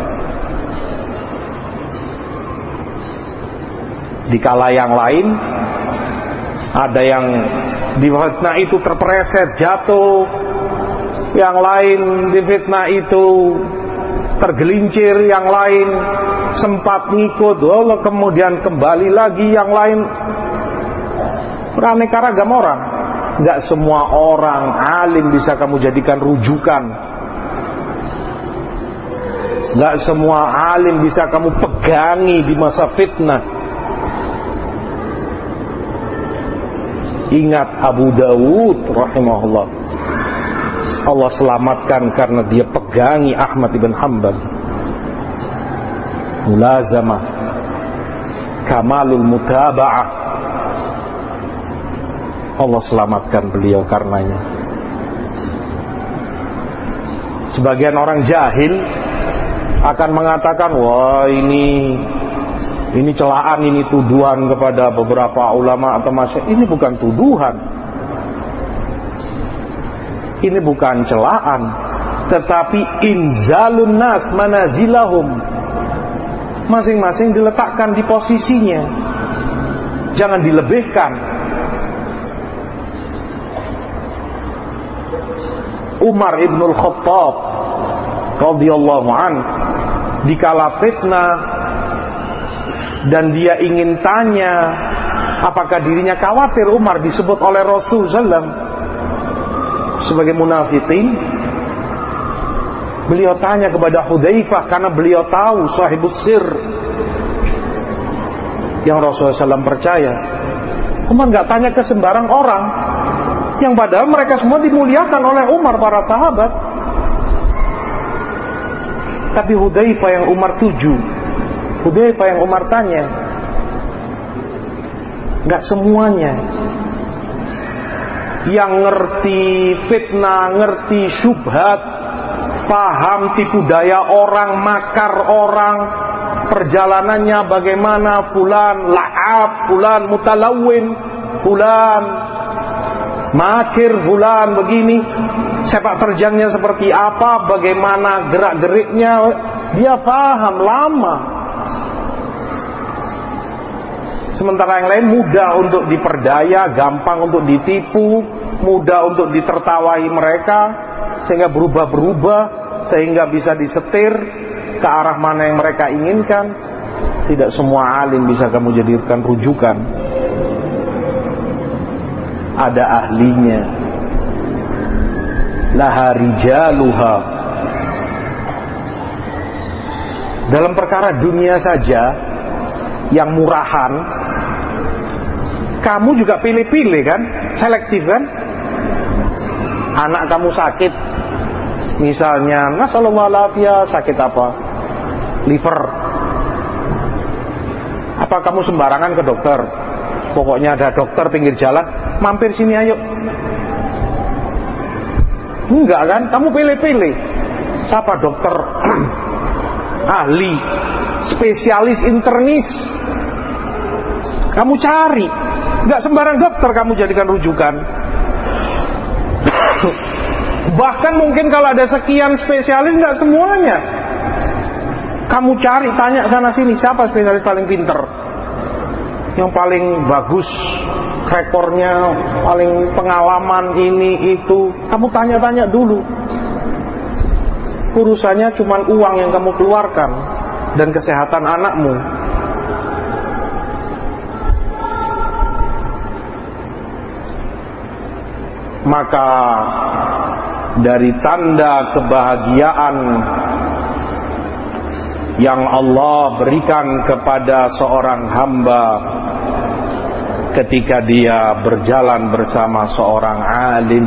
Di kala yang lain, ada yang di fitnah itu terpreset jatuh, yang lain di fitnah itu tergelincir, yang lain sempat ngikut, Allah kemudian kembali lagi, yang lain beraneka ragam orang. Gak semua orang alim bisa kamu jadikan rujukan. Gak semua alim bisa kamu pegangi di masa fitnah. Ingat Abu Dawud rahimahullah, Allah selamatkan karena dia pegangi Ahmad ibn Hanbal. Mulazamah, kamalul mutaba'ah, Allah selamatkan beliau karenanya. Sebagian orang jahil akan mengatakan, wah ini celaan, ini tuduhan kepada beberapa ulama atau masyayikh. Ini bukan tuduhan, ini bukan celaan, tetapi inzalun nas manazilahum. Masing-masing diletakkan di posisinya, jangan dilebihkan. Umar ibn al-Khattab radhiyallahu anhu dikala fitnah dan dia ingin tanya Apakah dirinya khawatir Umar disebut oleh Rasul SAW sebagai munafiqin? Beliau tanya kepada Hudzaifah karena beliau tahu sahibus sir yang Rasulullah SAW percaya. Umar gak tanya ke sembarang orang, yang padahal mereka semua dimuliakan oleh Umar, para sahabat. Tapi Hudzaifah yang Umar tuju, Hudzaifah yang Umar tanya, gak semuanya. Yang ngerti fitnah, ngerti syubhat, paham tipu daya orang, makar orang, perjalanannya bagaimana, fulan la'ab, fulan mutalawin, fulan makir, fulan begini, sepak terjangnya seperti apa, bagaimana gerak-geriknya, dia paham lama. Sementara yang lain mudah untuk diperdaya, gampang untuk ditipu, mudah untuk ditertawai mereka, sehingga berubah-berubah, sehingga bisa disetir ke arah mana yang mereka inginkan. Tidak semua alim bisa kamu jadikan rujukan. Ada ahlinya. Laha rijaluha. Dalam perkara dunia saja yang murahan, kamu juga pilih-pilih kan, selektif kan. Anak kamu sakit, misalnya, nasallallahu alaihi, sakit apa? Liver. Apa kamu sembarangan ke dokter? Pokoknya ada dokter pinggir jalan, mampir sini ayo. Enggak kan? Kamu pilih-pilih. Siapa dokter ahli, spesialis internis? Kamu cari. Enggak sembarang dokter kamu jadikan rujukan. Bahkan mungkin kalau ada sekian spesialis, enggak semuanya. Kamu cari, tanya sana sini, siapa spesialis paling pinter, yang paling bagus rekornya, paling pengalaman ini itu. Kamu tanya-tanya dulu. Urusannya cuma uang yang kamu keluarkan dan kesehatan anakmu. Maka dari tanda kebahagiaan yang Allah berikan kepada seorang hamba ketika dia berjalan bersama seorang alim.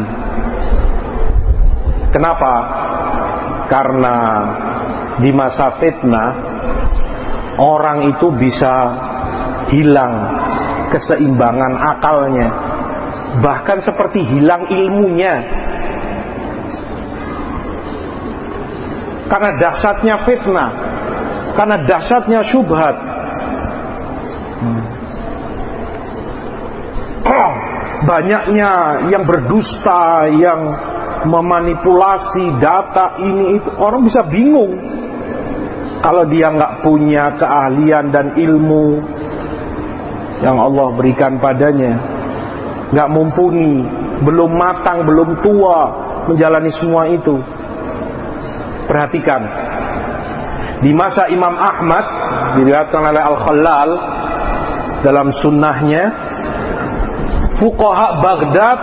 Kenapa? Karena di masa fitnah orang itu bisa hilang keseimbangan akalnya, bahkan seperti hilang ilmunya. Karena dahsyatnya fitnah, karena dahsyatnya syubhat. Banyaknya yang berdusta, yang memanipulasi data ini itu, orang bisa bingung kalau dia nggak punya keahlian dan ilmu yang Allah berikan padanya, nggak mumpuni, belum matang, belum tua menjalani semua itu. Perhatikan, di masa Imam Ahmad, diriwayatkan oleh Al-Khallal dalam sunnahnya, fuqaha Baghdad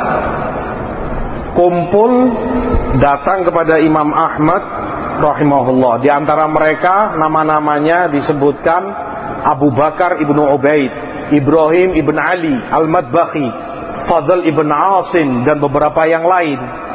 kumpul datang kepada Imam Ahmad rahimahullah. Di antara mereka nama-namanya disebutkan Abu Bakar ibnu Ubaid, Ibrahim ibn Ali Al-Madbakhi, Fadl ibn Asim, dan beberapa yang lain.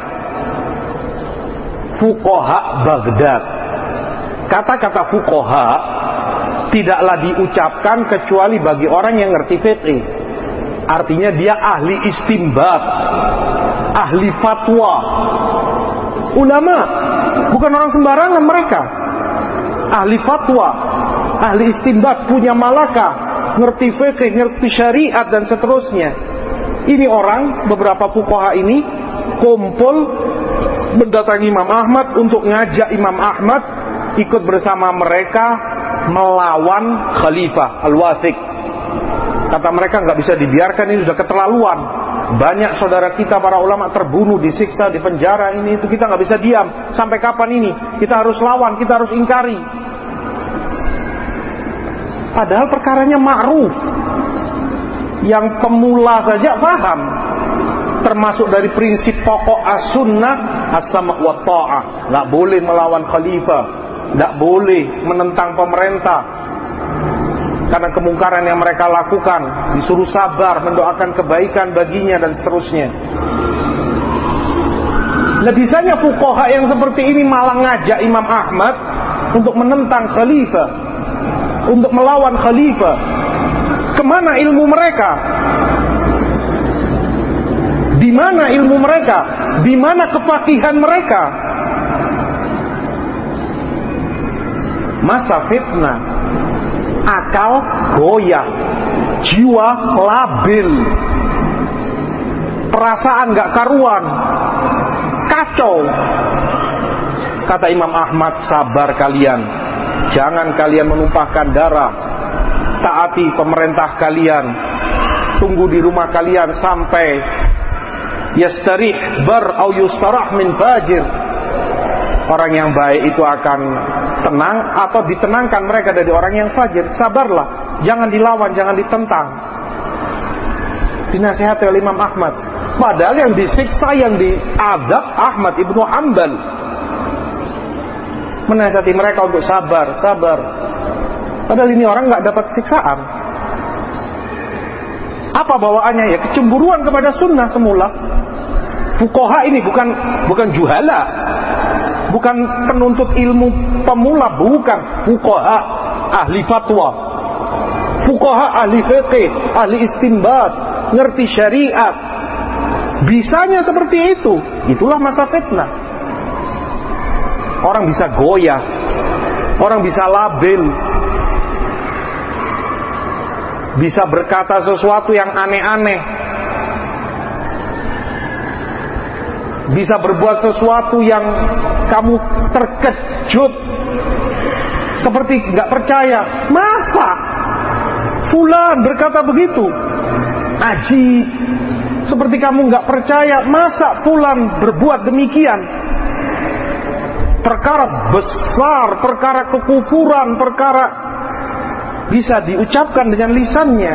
Fuqaha Baghdad. Kata-kata fuqaha tidaklah diucapkan kecuali bagi orang yang ngerti fiqh. Artinya dia ahli istinbat, ahli fatwa, ulama, bukan orang sembarangan mereka. Ahli fatwa, ahli istinbat, punya malakah, ngerti fikih, ngerti syariat dan seterusnya. Ini orang, beberapa fuqaha ini kumpul mendatangi Imam Ahmad untuk ngajak Imam Ahmad ikut bersama mereka melawan Khalifah Al-Wathiq. Kata mereka nggak bisa dibiarkan, ini sudah keterlaluan. Banyak saudara kita para ulama terbunuh, disiksa, dipenjara, ini itu, kita nggak bisa diam. Sampai kapan ini? Kita harus lawan, kita harus ingkari. Padahal perkaranya ma'ruf. yang pemula saja paham, termasuk dari prinsip pokok as-sunnah as-sama' wa ta'ah. Nggak boleh melawan khalifah, nggak boleh menentang pemerintah karena kemungkaran yang mereka lakukan, disuruh sabar, mendoakan kebaikan baginya dan seterusnya. Lebisanya fuqaha yang seperti ini malah ngajak Imam Ahmad untuk menentang khalifah, untuk melawan khalifah. Kemana ilmu mereka? Di mana ilmu mereka? Di mana kefakihan mereka? Masa fitnah, akal goyah, jiwa labil, perasaan gak karuan, kacau. Kata Imam Ahmad, sabar kalian, jangan kalian menumpahkan darah, taati pemerintah kalian, tunggu di rumah kalian sampai yastarih bar au yustarah min fajir. Orang yang baik itu akan tenang atau ditenangkan mereka dari orang yang fajir. Sabarlah, jangan dilawan, jangan ditentang. Dinasihati oleh Imam Ahmad. Padahal yang disiksa, yang diadab Ahmad ibnu Hanbal. Menasihati mereka untuk sabar. Padahal ini orang gak dapat siksaan. Apa bawaannya? Ya kecemburuan kepada sunnah semula. Fuqaha ini bukan juhala, bukan penuntut ilmu pemula, bukan. Fuqaha ahli fatwa, fuqaha ahli fiqih, ahli istinbat, ngerti syariat. Bisanya seperti itu. Itulah masa fitnah. Orang bisa goyah, orang bisa labil, bisa berkata sesuatu yang aneh-aneh, bisa berbuat sesuatu yang kamu terkejut, seperti gak percaya. Masa fulan berkata begitu? Ajib. Seperti kamu gak percaya, masa fulan berbuat demikian? Perkara besar, perkara kekufuran, perkara bisa diucapkan dengan lisannya,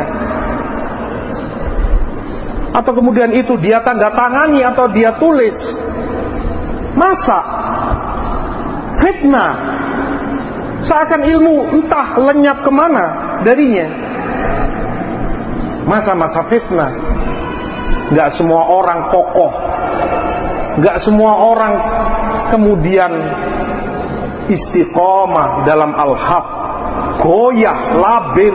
atau kemudian itu dia tanda tangani atau dia tulis. Masa fitnah, seakan ilmu entah lenyap kemana darinya. Masa-masa fitnah. Gak semua orang kokoh, gak semua orang kemudian istiqomah dalam al-haq, goyah, labil.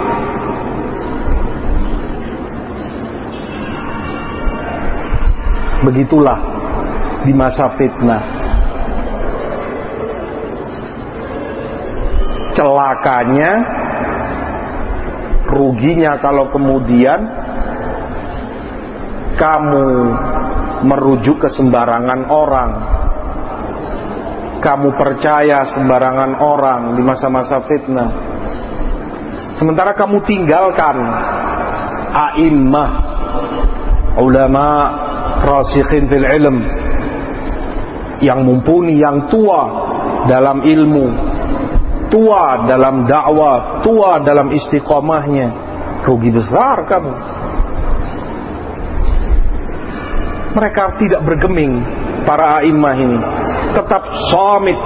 Begitulah di masa fitnah. Celakanya, ruginya kalau kemudian kamu merujuk ke sembarangan orang, kamu percaya sembarangan orang di masa-masa fitnah, sementara kamu tinggalkan a'immah, ulama rasikhin fil ilm, yang mumpuni, yang tua dalam ilmu, tua dalam dakwah, tua dalam istiqomahnya. Rugi besar kamu. Mereka tidak bergeming, para a'immah ini tetap somit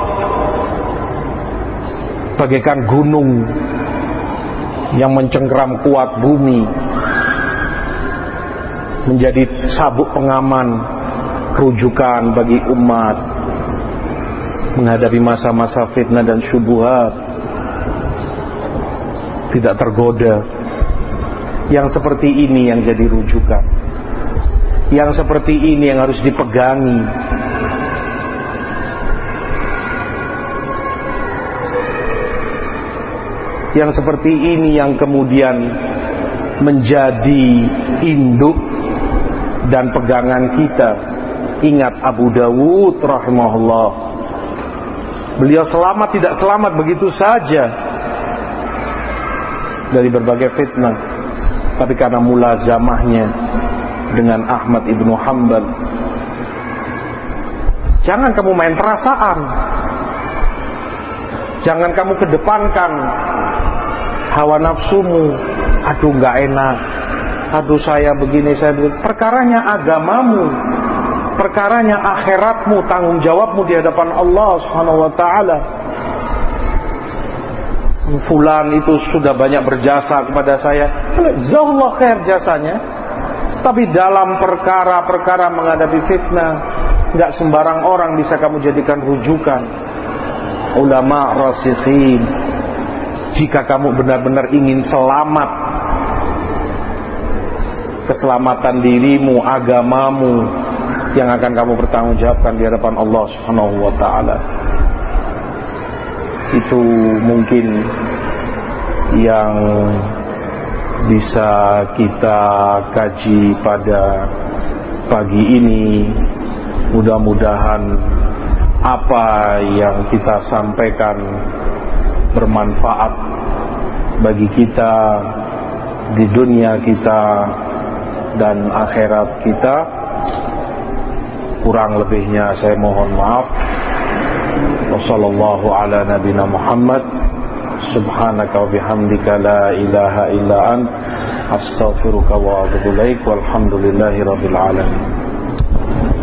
bagaikan gunung yang mencengkeram kuat bumi, menjadi sabuk pengaman, rujukan bagi umat menghadapi masa-masa fitnah dan syubhat, tidak tergoda. Yang seperti ini yang jadi rujukan, yang seperti ini yang harus dipegangi. Yang seperti ini yang kemudian menjadi induk dan pegangan kita. Ingat Abu Dawud rahimahullah, beliau selamat tidak selamat begitu saja dari berbagai fitnah, tapi karena mulazamahnya dengan Ahmad ibnu Hanbal. Jangan kamu main perasaan, jangan kamu kedepankan hawa nafsumu. Aduh gak enak, aduh saya begini, saya begini. Perkaranya agamamu, perkaranya akhiratmu, tanggung jawabmu di hadapan Allah Subhanahu wa taala. Fulan itu sudah banyak berjasa kepada saya, jazakallahu khair jasanya. Tapi dalam perkara-perkara menghadapi fitnah, enggak sembarang orang bisa kamu jadikan rujukan. Ulama rasikhin, jika kamu benar-benar ingin selamat, keselamatan dirimu, agamamu yang akan kamu bertanggungjawabkan di hadapan Allah Subhanahu wa taala. Itu mungkin yang bisa kita kaji pada pagi ini. Mudah-mudahan apa yang kita sampaikan bermanfaat bagi kita di dunia kita dan akhirat kita. Kurang lebihnya saya mohon maaf. Wassallallahu ala nabina Muhammad. Subhanaka wa bihamdika la ilaha illa ant, astaghfiruka wa atubu ilaik. Walhamdulillahi rabbil alamin.